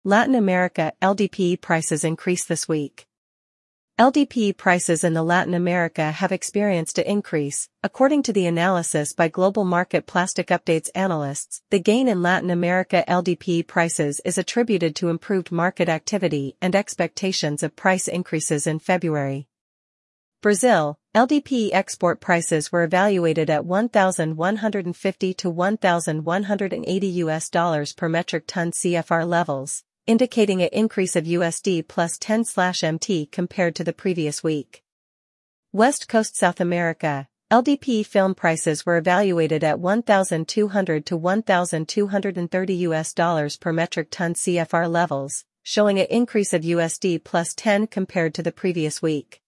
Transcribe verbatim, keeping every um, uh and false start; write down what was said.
Latin America L D P E prices increase this week. L D P E prices in the Latin America have experienced an increase, according to the analysis by Global Market Plastic Updates analysts. The gain in Latin America L D P E prices is attributed to improved market activity and expectations of price increases in February. Brazil, L D P E export prices were evaluated at one thousand one hundred fifty to one thousand one hundred eighty U S dollars per metric ton C F R levels, indicating an increase of U S D plus ten M T compared to the previous week. West Coast South America, L D P E film prices were evaluated at one thousand two hundred to one thousand two hundred thirty U S dollars per metric ton C F R levels, showing an increase of U S D plus ten compared to the previous week.